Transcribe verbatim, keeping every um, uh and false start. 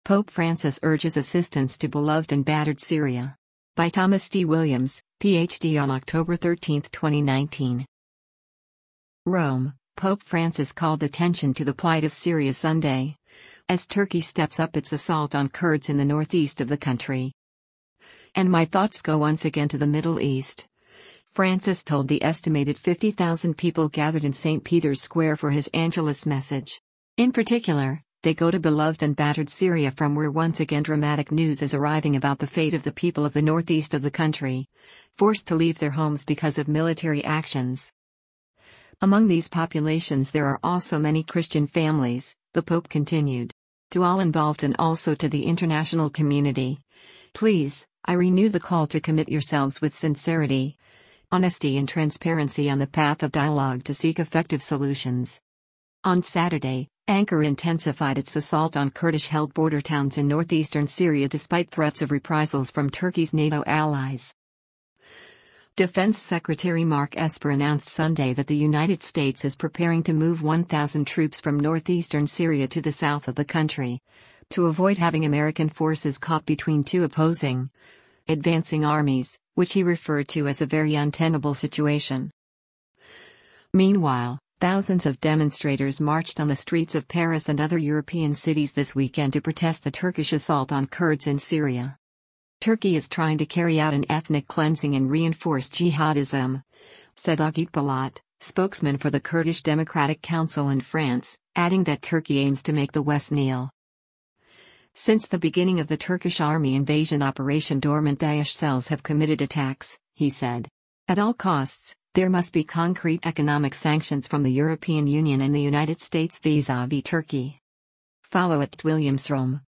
Pope Francis urges assistance to beloved and battered Syria. By Thomas D. Williams, P H D on October thirteenth, twenty nineteen. Rome, Pope Francis called attention to the plight of Syria Sunday, as Turkey steps up its assault on Kurds in the northeast of the country. And my thoughts go once again to the Middle East. Francis told the estimated fifty thousand people gathered in Saint Peter's Square for his Angelus message. In particular, they go to beloved and battered Syria, from where once again dramatic news is arriving about the fate of the people of the northeast of the country, forced to leave their homes because of military actions. Among these populations there are also many Christian families, the Pope continued. To all involved and also to the international community, please, I renew the call to commit yourselves with sincerity, honesty and transparency on the path of dialogue to seek effective solutions. On Saturday, Ankara intensified its assault on Kurdish-held border towns in northeastern Syria despite threats of reprisals from Turkey's NATO allies. Defense Secretary Mark Esper announced Sunday that the United States is preparing to move one thousand troops from northeastern Syria to the south of the country, to avoid having American forces caught between two opposing, advancing armies, which he referred to as a very untenable situation. Meanwhile, thousands of demonstrators marched on the streets of Paris and other European cities this weekend to protest the Turkish assault on Kurds in Syria. Turkey is trying to carry out an ethnic cleansing and reinforce jihadism, said Agit Balat, spokesman for the Kurdish Democratic Council in France, adding that Turkey aims to make the West kneel. Since the beginning of the Turkish army invasion operation, dormant Daesh cells have committed attacks, he said. At all costs, there must be concrete economic sanctions from the European Union and the United States vis-à-vis Turkey. Follow at Williams Rome.